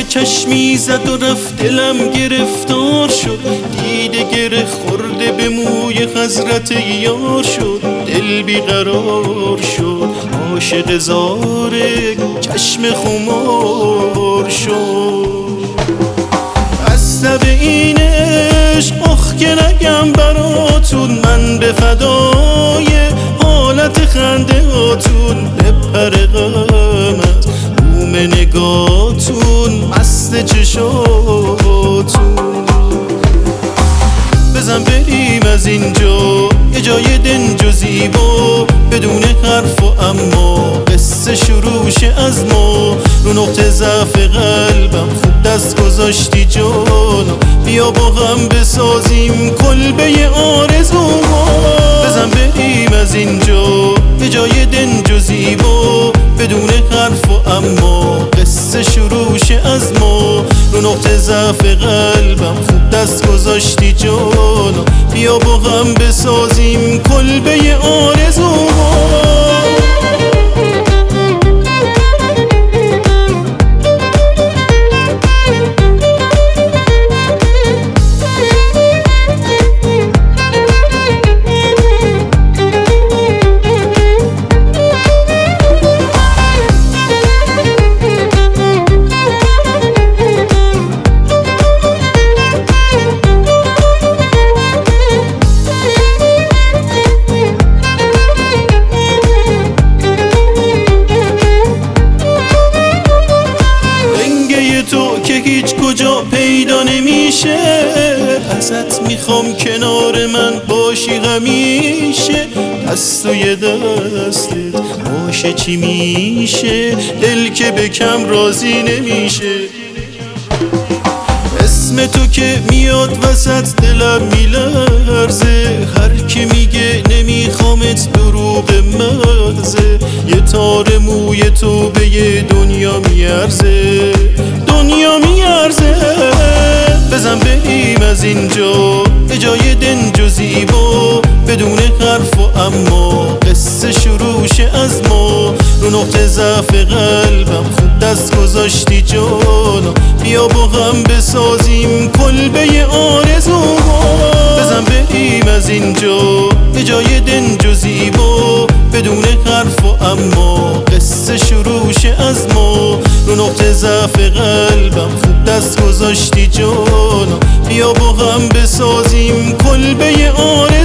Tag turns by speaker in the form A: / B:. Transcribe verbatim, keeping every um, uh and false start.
A: چشمی زد و رفت دلم گرفتار شد، دیده گره خورده به موی حضرت یار شد. دل بیقرار شد عاشق زاره چشم خمار شد. بسته به این عشق آخ که نگم براتون، من به فدای حالت خنده هاتون بپر غم از بوم نگاتون مست چشاتون. بزن بریم از اینجا یه جای دنج و زیبا، بدون حرف و اما قصه شروع شه از ما. رو نقطه ضعف قلبم خوب دست گذاشتی جانا، بیا با هم بسازیم کلبه آرزوها. بزن بریم از اینجا یه جای دنج و زیبا، بدون حرف و اما قصه شروع شه از ما. رو نقطه ضعف قلبم خوب دست گذاشتی جانا، بیا با هم بسازیم کلبه آرزوها. تو که هیچ کجا پیدا نمیشه، ازت میخوام کنار من باشی همیشه. دست و یه دستت باشه چی میشه، دل که به کم راضی نمیشه. اسم تو که میاد وسط دلم میلرزه، هر کی میگه نمیخوامت دروغ مغزه. یه تار موی تو به یه دنیا میارزه، دنیا میارزه. بزن بریم از اینجا یه جای دنج و زیبا، بدون حرف و اما قصه شروع شه از ما. رو نقطه ضعف قلبم خوب دست گذاشتی جانا، بیا با هم بسازیم کلبه آرزوها. بزن بریم از اینجا یه جای دنج و زیبا، بدون حرف و اما قصه شروع شه از ما. رو نقطه ضعف قلبم خوب دست گذاشتی جانا، بیا با هم بسازیم کلبه آرزوها.